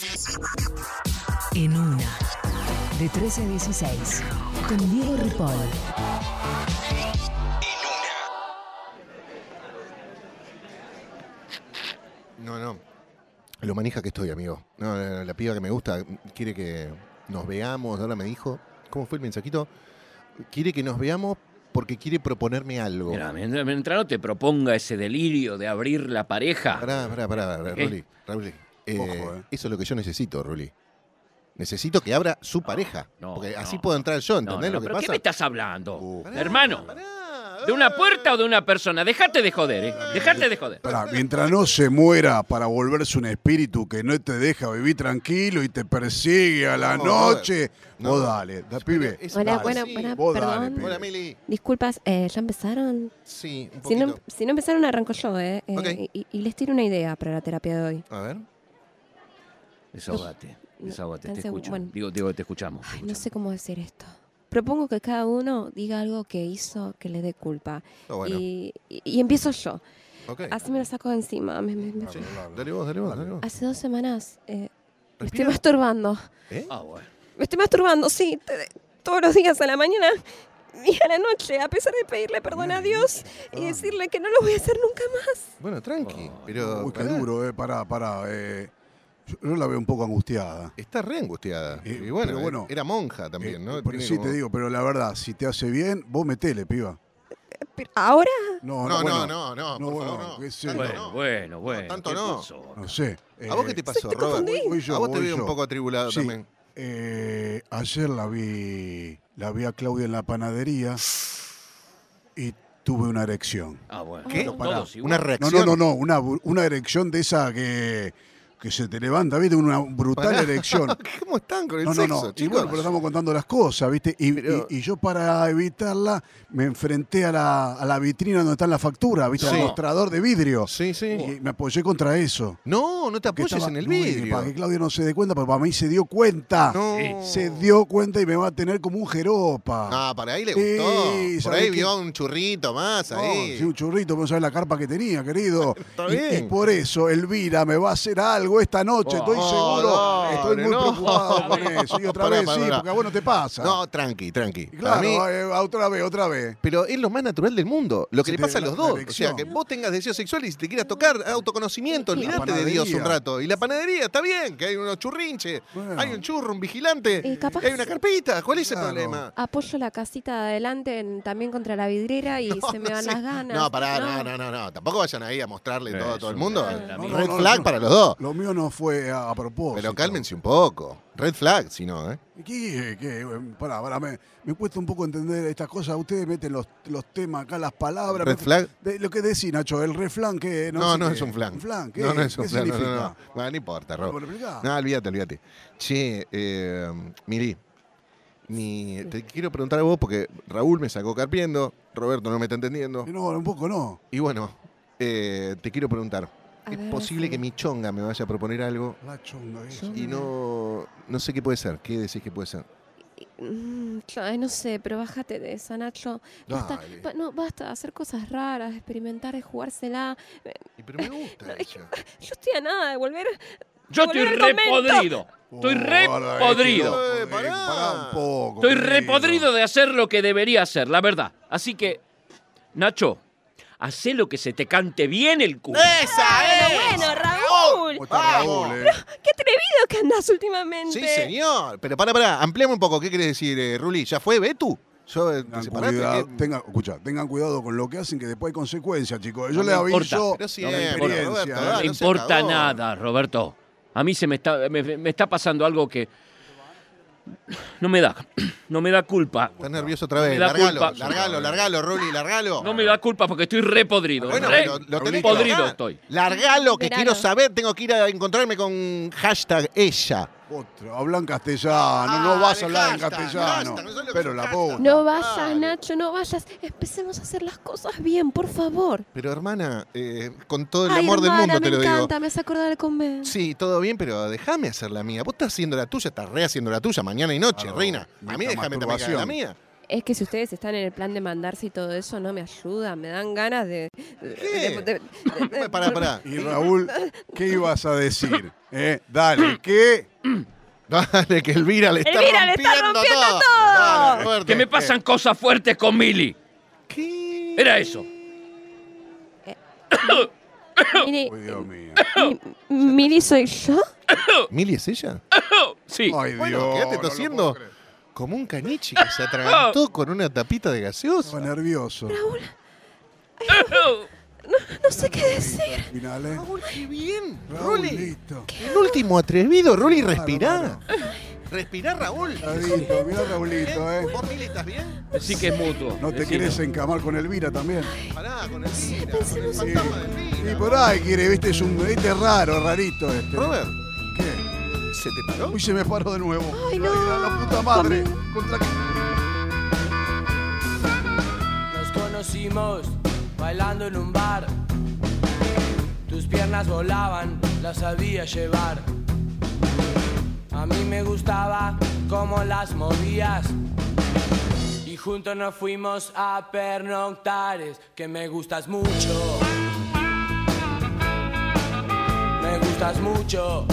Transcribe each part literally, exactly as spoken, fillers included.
En una, de trece a dieciséis, con Diego Ripoll. No, no. Lo manija que estoy, amigo. No, la, la piba que me gusta quiere que nos veamos. Ahora me dijo, ¿cómo fue el mensajito? Quiere que nos veamos porque quiere proponerme algo. Mira, mientras, mientras no te proponga ese delirio de abrir la pareja. Pará, pará, pará, pará, ¿Qué? Ruli. Raúl, eh, Ojo, eh. Eso es lo que yo necesito, Ruli. Necesito que abra su pareja. no, porque no. así puedo entrar yo, No, ¿entendés no, lo que ¿pero pasa? qué me estás hablando? Uh. Pará, Hermano, pará. ¿de una puerta o de una persona? Dejate de joder, ¿eh? Dejate de joder. Pará, mientras no se muera para volverse un espíritu que no te deja vivir tranquilo y te persigue a la No, noche, no. vos dale, da, pibe. Es- Hola, dale, bueno, sí. para, Vos dale, perdón. pibe. Hola, Mili. Disculpas, eh, ¿ya empezaron? Sí, un Si no, poquito. si no empezaron, arranco yo, ¿eh? Eh, Ok. y, y les tiro una idea para la terapia de hoy. A ver. Desahógate, No, desahógate, te tan segu- escucho. bueno. Digo, digo, te escuchamos. te Ay, no escuchamos. sé cómo decir esto. Propongo que cada uno diga algo que hizo que le dé culpa. Ah, bueno. Y, y- y empiezo yo. Ok. Así me lo saco de encima. Me- me- me- Sí. Dale vos, dale vos, dale vos. Hace dos semanas eh, me estoy Respira. masturbando. ¿Eh? Ah, bueno. Me estoy masturbando, sí. te- todos los días a la mañana y a la noche, a pesar de pedirle perdón a Dios y decirle que no lo voy a hacer nunca más. Bueno, tranqui. Oh, pero. Uy, qué pará. duro, eh, pará, pará. Eh, yo, yo la veo un poco angustiada. Está re angustiada. Eh, y bueno, pero bueno, era monja también, Eh, ¿no? pero Tiene sí, como- te digo, pero la verdad, si te hace bien, vos metele, piba. Pero ahora, No, No, no, bueno, no, no, no, por bueno, favor, no. qué sé Tanto yo. Bueno, no. bueno, bueno. tanto ¿qué no. pasó? No sé. ¿A vos eh, qué te pasó, te Robert? confundí. voy yo, A vos te voy veo un yo. poco atribulado Sí, también. eh, ayer la vi, la vi a Claudia en la panadería y tuve una erección. Ah, bueno. ¿Qué? Todos Pará, igual. Una No, reacción. no, no, no, una, una erección de esa que, que se te levanta, ¿viste? Una brutal Pará. erección. ¿Cómo están con el No, no, sexo, no. Y chicos? bueno, pero estamos contando las cosas, ¿viste? Y, Pero- y- y yo para evitarla me enfrenté a la, a la vitrina donde está la factura, ¿viste? Sí. Al mostrador de vidrio. Sí, sí. Y me apoyé contra eso. No, no te Que apoyes estaba- en el no, y vidrio. Para que Claudia no se dé cuenta, porque para mí se dio cuenta. No. Se dio cuenta y me va a tener como un jeropa. Ah, para ahí le Sí, gustó. Por ¿sabés ahí qué? vio un churrito más No, ahí. sí, un churrito, pero no sabes la carpa que tenía, querido. Está y, bien. y por eso Elvira me va a hacer algo esta noche, estoy Oh, seguro. dale, Estoy muy no. preocupado con eso. Y otra Pará, vez pará, sí, pará. porque a vos no te pasa. No, tranqui, tranqui. Y Para claro, mí, eh, otra vez, otra vez. pero es lo más natural del mundo. Lo que Se le te- pasa a la- los la dos. O erección. sea, que vos tengas deseos sexuales y te quieras tocar, autoconocimiento, Y- y- olvídate La de Dios un panadería. rato. Y la panadería, está bien, que hay unos churrinches, Bueno. hay un churro, un vigilante, Y capaz- hay una carpita. ¿Cuál es Claro. el problema? apoyo la casita de adelante en- también contra la vidriera y se me van sí. las ganas. No, pará, no, no, no, no. Tampoco vayan ahí a mostrarle todo a todo el Eso, mundo. la- la No, misma. Red no, flag no. para los dos. Lo mío no fue a, a propósito. Pero cálmense un poco. Red flag, si no, ¿eh? ¿Qué? ¿Qué? Pará, pará, me, me cuesta un poco entender estas cosas. Ustedes meten los, los temas acá, las palabras. Red meten- flag. De, lo que decís, Nacho, el reflán, ¿qué? No, sé no qué. es un flan. ¿Un flan? ¿Qué? No, no es un ¿Qué flan. No, significa? no, no. Bueno, no importa, Rob. ¿Me lo explicás? No, olvídate, olvídate. Che, eh, Miri, mi- te quiero preguntar a vos porque Raúl me sacó carpiendo, Roberto no me está entendiendo. No, un poco no. Y bueno, eh, te quiero preguntar. A ¿Es ver, posible sí. que mi chonga me vaya a proponer algo La chonga esa. Chonga. y no, no sé qué puede ser? ¿Qué decís que puede ser? Mm, ay, no sé, pero bájate de esa, Nacho. Basta, Dale. ba- no, basta de hacer cosas raras, experimentar, de jugársela. Eh, Y pero me gusta es que- ella. Yo estoy a nada de volver. Yo de estoy volver al re convento. podrido. Estoy Oh, re ahora, podrido. eh, Eh, pará. pará un poco. Estoy re querido. podrido de hacer lo que debería hacer, la verdad. Así que, Nacho, hacé lo que se te cante bien el culo. ¡Esa es! Bueno, Raúl. ¿Cómo está Vamos. Raúl, eh? Qué atrevido que andás últimamente. Sí, señor. Pero pará, pará, ampliame un poco. ¿Qué querés decir, eh, Ruli? ¿Ya fue Betu? Yo, eh, ¿te Tengan separaste? cuidado, ¿Qué? tengan, escucha, tengan cuidado con lo que hacen, que después hay consecuencias, chicos. Yo No les me importa. aviso Pero de siempre, experiencia. Roberto, ¿eh? dale. No no me seas importa cagón. nada, Roberto. A mí se me está, me, me está pasando algo que no me da, no me da culpa. Estás nervioso otra vez. Me da Largalo, culpa. largalo, largalo, Ruli, largalo. No me da culpa porque estoy re podrido. Bueno, re pero lo tenés que podrido largar. estoy. Largalo, que Verano. quiero saber. Tengo que ir a encontrarme con hashtag ella. Otro, habla en castellano, no Ah, vas de a hablar en hashtag, castellano. hashtag, no sé lo que Pero es un la hashtag. puta. No vayas, Dale. Nacho, no vayas. Empecemos a hacer las cosas bien, por favor. Pero hermana, eh, con todo el Ay, amor del hermana, mundo te me lo digo. encanta, me hace acordar del convento. Sí, todo bien, pero déjame hacer la mía. Vos estás haciendo la tuya, estás rehaciendo la tuya mañana y noche, Claro, reina. A mí mucha déjame también que haga la masturbación. mía. Es que si ustedes están en el plan de mandarse y todo eso, no me ayuda, me dan ganas de... ¿Qué? de- de- de- de- Pará, pará. Y Raúl, ¿qué ibas a decir? ¿Eh? Dale, ¿qué? Dale, que Elvira le está Elvira le rompiendo, está rompiendo todo. Dale, Roberto. Que me pasan cosas fuertes con Mili. ¿Qué? Era eso. Mili, Uy, Dios mío. Mi- Mili, ¿soy yo? ¿Mili es ella? Sí. Ay, Dios. Bueno, quédate no lo tosiendo puedo creer. como un caniche que se atragantó con una tapita de gaseosa. Estaba nervioso. No sé qué decir. Al final, ¿eh? Raúl, qué bien. Rolly. Raulito. El último atrevido, Rolly, Claro, respirá. claro. Respirá, Raúl. Radito, mira Raulito, ¿eh? ¿Vos, Mili, estás bien? Sí que es mutuo. ¿No te Decilo. querés encamar con Elvira también? Pará, con el Elvira, pensé con el en eso. fantasma de Elvira. Y por ahí quiere, viste, es un viste raro, rarito este. Robert, ¿Qué? ¿se te paró? Uy, se me paró de nuevo. Ay, no. La, la puta madre. Contra qué. Nos conocimos bailando en un bar. Tus piernas volaban, las sabía llevar. A mí me gustaba cómo las movías. Y juntos nos fuimos a pernoctar. Es que me gustas mucho. Me gustas mucho.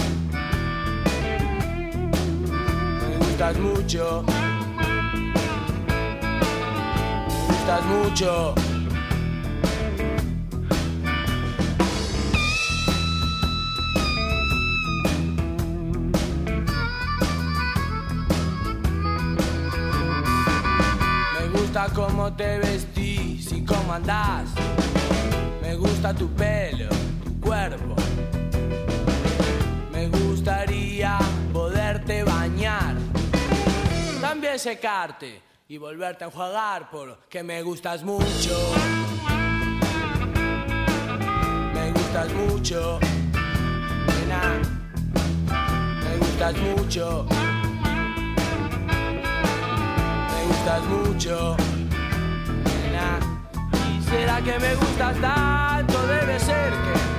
Me gustas mucho. Me gustas mucho. Me gusta cómo te vestís y cómo andás. Me gusta tu pelo, tu cuerpo. Me gustaría poderte bañar. También secarte y volverte a enjuagar porque me gustas mucho. Me gustas mucho. Nena. Me gustas mucho. Me gustas mucho, nena. ¿Y será que me gustas tanto? Debe ser que